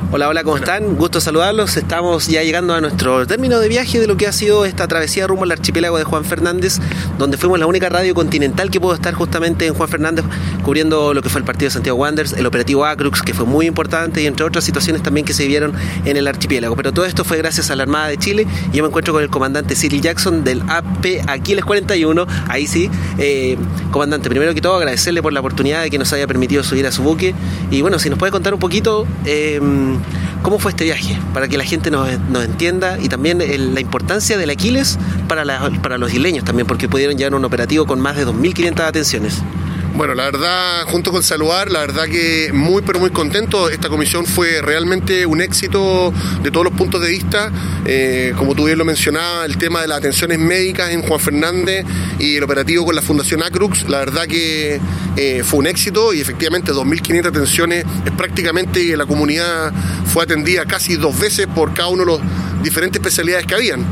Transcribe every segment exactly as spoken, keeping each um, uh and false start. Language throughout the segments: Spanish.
Hola, hola, ¿cómo están? Gusto saludarlos. Estamos ya llegando a nuestro término de viaje de lo que ha sido esta travesía rumbo al archipiélago de Juan Fernández, donde fuimos la única radio continental que pudo estar justamente en Juan Fernández cubriendo lo que fue el partido de Santiago Wanderers, el operativo Acrux, que fue muy importante, y entre otras situaciones también que se vivieron en el archipiélago. Pero todo esto fue gracias a la Armada de Chile, y yo me encuentro con el comandante Cyril Jackson del A P Aquiles cuarenta y uno. Ahí sí, eh, comandante, primero que todo agradecerle por la oportunidad de que nos haya permitido subir a su buque, y bueno, si nos puede contar un poquito eh, ¿cómo fue este viaje? Para que la gente nos, nos entienda, y también el, la importancia del Aquiles para, la, para los isleños también, porque pudieron llevar un operativo con más de dos mil quinientas atenciones. Bueno, la verdad, junto con saludar, la verdad que muy pero muy contento. Esta comisión fue realmente un éxito de todos los puntos de vista. Eh, como tú bien lo mencionabas, el tema de las atenciones médicas en Juan Fernández y el operativo con la Fundación Acrux, la verdad que eh, fue un éxito, y efectivamente dos mil quinientas atenciones es prácticamente que la comunidad fue atendida casi dos veces por cada uno de los diferentes especialidades que habían.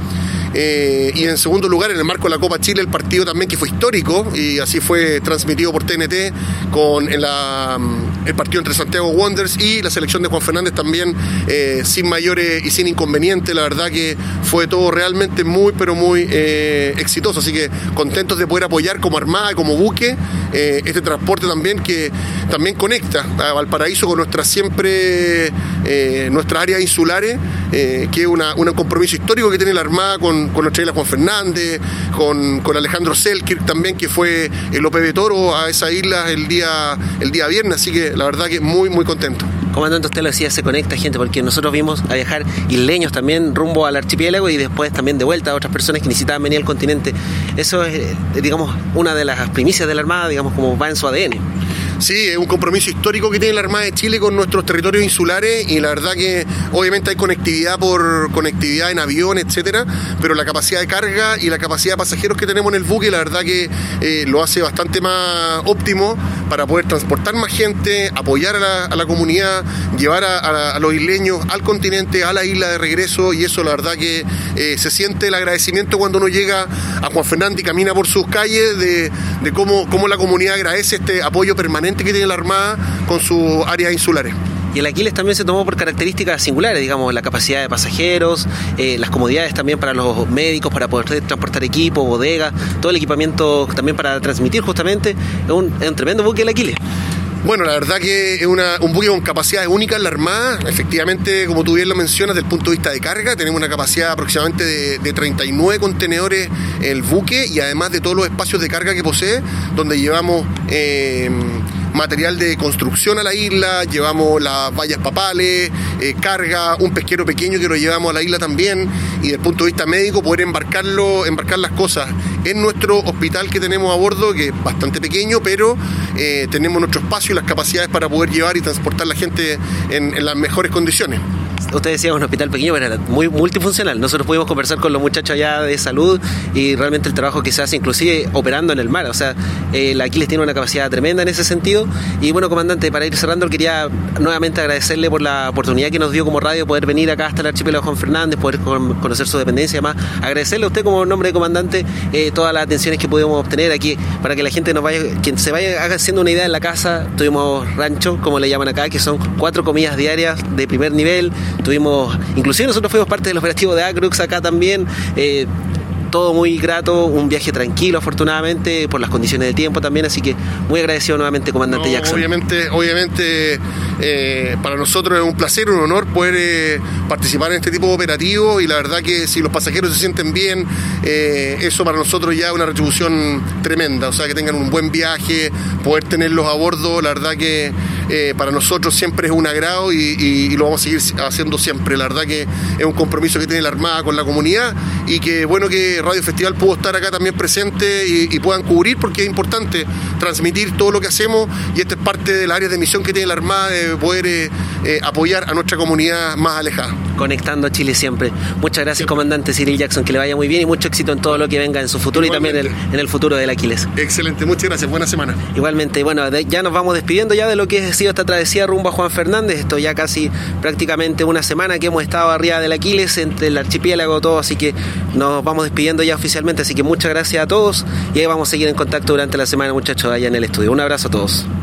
Eh, y en segundo lugar, en el marco de la Copa Chile, el partido también que fue histórico, y así fue transmitido por T N T con en la, el partido entre Santiago Wanderers y la selección de Juan Fernández también, eh, sin mayores y sin inconvenientes. La verdad que fue todo realmente muy pero muy eh, exitoso, así que contentos de poder apoyar como Armada, como buque, eh, este transporte también que también conecta a Valparaíso con nuestras siempre eh, nuestras áreas insulares, eh, que es una, un compromiso histórico que tiene la Armada con con nuestra isla Juan Fernández, con, con Alejandro Selkirk también, que fue el O P B Toro a esa isla el día, el día viernes, así que la verdad que muy muy contento. Comandante, usted lo decía, se conecta gente, porque nosotros vimos a viajar isleños también rumbo al archipiélago, y después también de vuelta a otras personas que necesitaban venir al continente. Eso es, digamos, una de las primicias de la Armada, digamos, como va en su A D N. Sí, es un compromiso histórico que tiene la Armada de Chile con nuestros territorios insulares, y la verdad que obviamente hay conectividad por conectividad en avión, etcétera, pero la capacidad de carga y la capacidad de pasajeros que tenemos en el buque, la verdad que eh, lo hace bastante más óptimo para poder transportar más gente, apoyar a la, a la comunidad, llevar a, a, a los isleños al continente, a la isla de regreso, y eso la verdad que eh, se siente el agradecimiento cuando uno llega a Juan Fernández y camina por sus calles, de, de cómo, cómo la comunidad agradece este apoyo permanente que tiene la Armada con sus áreas insulares. Y el Aquiles también se tomó por características singulares, digamos, la capacidad de pasajeros, eh, las comodidades también para los médicos, para poder transportar equipo, bodegas, todo el equipamiento también para transmitir justamente. Es un, es un tremendo buque el Aquiles. Bueno, la verdad que es una, un buque con capacidades únicas en la Armada. Efectivamente, como tú bien lo mencionas, desde el punto de vista de carga, tenemos una capacidad aproximadamente de, de treinta y nueve contenedores el buque, y además de todos los espacios de carga que posee, donde llevamos eh, material de construcción a la isla, llevamos las vallas papales, eh, carga, un pesquero pequeño que lo llevamos a la isla también, y desde el punto de vista médico poder embarcarlo, embarcar las cosas en nuestro hospital que tenemos a bordo, que es bastante pequeño, pero eh, tenemos nuestro espacio y las capacidades para poder llevar y transportar a la gente en, en las mejores condiciones. Usted decía un hospital pequeño, pero era muy multifuncional. Nosotros pudimos conversar con los muchachos allá de salud, y realmente el trabajo que se hace, inclusive operando en el mar, o sea, eh, el Aquiles tiene una capacidad tremenda en ese sentido. Y bueno, comandante, para ir cerrando, quería nuevamente agradecerle por la oportunidad que nos dio como radio poder venir acá hasta el archipiélago Juan Fernández, poder conocer su dependencia, y además agradecerle a usted como nombre de comandante eh, todas las atenciones que pudimos obtener aquí, para que la gente nos vaya, quien se vaya haciendo una idea en la casa. Tuvimos rancho, como le llaman acá, que son cuatro comidas diarias de primer nivel. Tuvimos, inclusive nosotros fuimos parte del operativo de Acrux acá también, eh, todo muy grato, un viaje tranquilo afortunadamente por las condiciones de tiempo también, así que muy agradecido nuevamente, comandante no, Jackson. Obviamente, obviamente eh, para nosotros es un placer, un honor poder eh, participar en este tipo de operativos, y la verdad que si los pasajeros se sienten bien, eh, eso para nosotros ya es una retribución tremenda, o sea, que tengan un buen viaje, poder tenerlos a bordo, la verdad que eh, para nosotros siempre es un agrado, y, y, y lo vamos a seguir haciendo siempre. La verdad que es un compromiso que tiene la Armada con la comunidad, y que bueno que Radio Festival pudo estar acá también presente y, y puedan cubrir, porque es importante transmitir todo lo que hacemos, y esta es parte del área de misión que tiene la Armada, de poder eh, eh, apoyar a nuestra comunidad más alejada. Conectando a Chile siempre. Muchas gracias, siempre. Comandante Cyril Jackson, que le vaya muy bien y mucho éxito en todo lo que venga en su futuro. Igualmente. Y también en el, en el futuro del Aquiles. Excelente, muchas gracias, buena semana. Igualmente, bueno, de, ya nos vamos despidiendo ya de lo que ha sido esta travesía rumbo a Juan Fernández. Esto ya casi prácticamente una semana que hemos estado arriba del Aquiles, entre el archipiélago, todo, así que nos vamos despidiendo ya oficialmente, así que muchas gracias a todos, y ahí vamos a seguir en contacto durante la semana, muchachos, allá en el estudio. Un abrazo a todos.